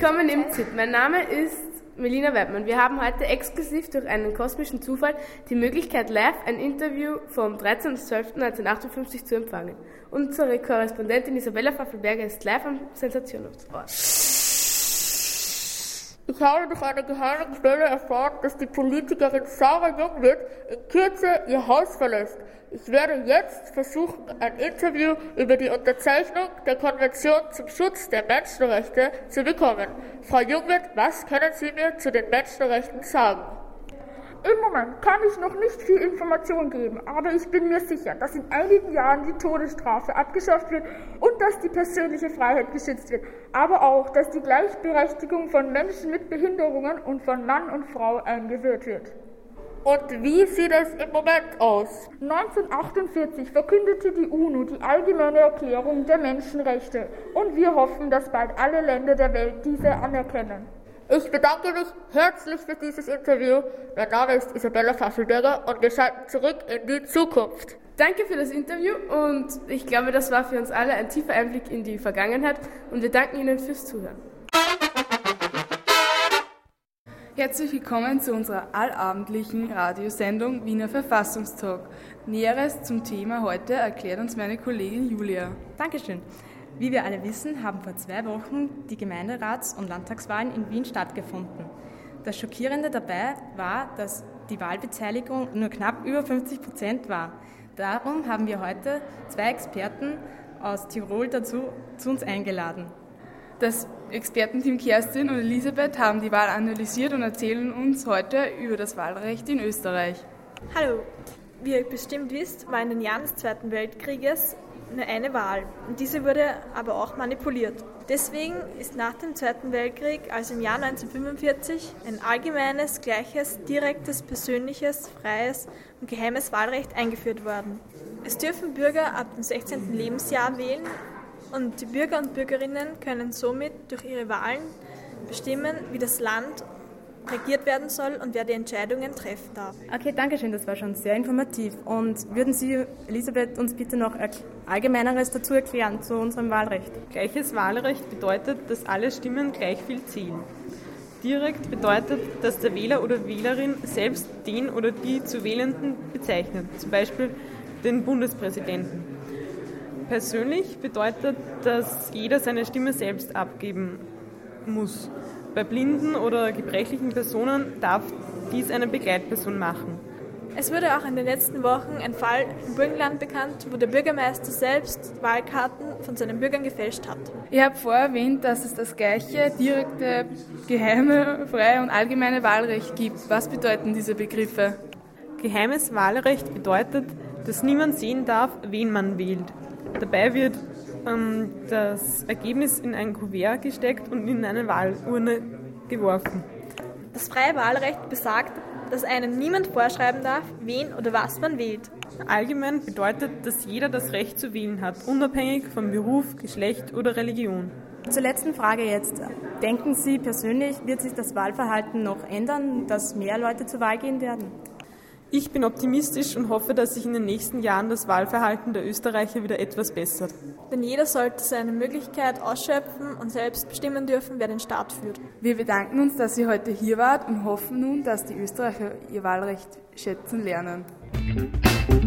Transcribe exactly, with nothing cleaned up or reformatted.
Willkommen im Z I T. Mein Name ist Melina Weidmann. Wir haben heute exklusiv durch einen kosmischen Zufall die Möglichkeit, live ein Interview vom dreizehnten zwölften neunzehnhundertachtundfünfzig zu empfangen. Unsere Korrespondentin Isabella Pfaffelberger ist live am Sensationsort. Ich habe durch eine geheime Quelle erfahren, dass die Politikerin Sarah Jungwirth in Kürze ihr Haus verlässt. Ich werde jetzt versuchen, ein Interview über die Unterzeichnung der Konvention zum Schutz der Menschenrechte zu bekommen. Frau Jungwirth, was können Sie mir zu den Menschenrechten sagen? Im Moment kann ich noch nicht viel Information geben, aber ich bin mir sicher, dass in einigen Jahren die Todesstrafe abgeschafft wird und dass die persönliche Freiheit geschützt wird, aber auch, dass die Gleichberechtigung von Menschen mit Behinderungen und von Mann und Frau eingeführt wird. Und wie sieht es im Moment aus? neunzehnhundertachtundvierzig verkündete die UNO die Allgemeine Erklärung der Menschenrechte und wir hoffen, dass bald alle Länder der Welt diese anerkennen. Ich bedanke mich herzlich für dieses Interview. Mein Name ist Isabella Pfaffelberger und wir schalten zurück in die Zukunft. Danke für das Interview und ich glaube, das war für uns alle ein tiefer Einblick in die Vergangenheit und wir danken Ihnen fürs Zuhören. Herzlich willkommen zu unserer allabendlichen Radiosendung Wiener Verfassungstalk. Näheres zum Thema heute erklärt uns meine Kollegin Julia. Dankeschön. Wie wir alle wissen, haben vor zwei Wochen die Gemeinderats- und Landtagswahlen in Wien stattgefunden. Das Schockierende dabei war, dass die Wahlbeteiligung nur knapp über fünfzig Prozent war. Darum haben wir heute zwei Experten aus Tirol dazu zu uns eingeladen. Das Expertenteam Kerstin und Elisabeth haben die Wahl analysiert und erzählen uns heute über das Wahlrecht in Österreich. Hallo, wie ihr bestimmt wisst, war in den Jahren des Zweiten Weltkrieges nur eine Wahl und diese wurde aber auch manipuliert. Deswegen ist nach dem Zweiten Weltkrieg, also im Jahr neunzehnhundertfünfundvierzig, ein allgemeines, gleiches, direktes, persönliches, freies und geheimes Wahlrecht eingeführt worden. Es dürfen Bürger ab dem sechzehnten Lebensjahr wählen und die Bürger und Bürgerinnen können somit durch ihre Wahlen bestimmen, wie das Land regiert werden soll und wer die Entscheidungen treffen darf. Okay, danke schön, das war schon sehr informativ. Und würden Sie, Elisabeth, uns bitte noch Allgemeineres dazu erklären zu unserem Wahlrecht? Gleiches Wahlrecht bedeutet, dass alle Stimmen gleich viel zählen. Direkt bedeutet, dass der Wähler oder Wählerin selbst den oder die zu Wählenden bezeichnet, zum Beispiel den Bundespräsidenten. Persönlich bedeutet, dass jeder seine Stimme selbst abgeben muss. Bei blinden oder gebrechlichen Personen darf dies eine Begleitperson machen. Es wurde auch in den letzten Wochen ein Fall im Burgenland bekannt, wo der Bürgermeister selbst Wahlkarten von seinen Bürgern gefälscht hat. Ihr habt vorher erwähnt, dass es das gleiche, direkte, geheime, freie und allgemeine Wahlrecht gibt. Was bedeuten diese Begriffe? Geheimes Wahlrecht bedeutet, dass niemand sehen darf, wen man wählt. Dabei wird ähm, das Ergebnis in ein Kuvert gesteckt und in eine Wahlurne geworfen. Das freie Wahlrecht besagt, dass einem niemand vorschreiben darf, wen oder was man wählt. Allgemein bedeutet, dass jeder das Recht zu wählen hat, unabhängig von Beruf, Geschlecht oder Religion. Zur letzten Frage jetzt. Denken Sie persönlich, wird sich das Wahlverhalten noch ändern, dass mehr Leute zur Wahl gehen werden? Ich bin optimistisch und hoffe, dass sich in den nächsten Jahren das Wahlverhalten der Österreicher wieder etwas bessert. Denn jeder sollte seine Möglichkeit ausschöpfen und selbst bestimmen dürfen, wer den Staat führt. Wir bedanken uns, dass ihr heute hier wart und hoffen nun, dass die Österreicher ihr Wahlrecht schätzen lernen.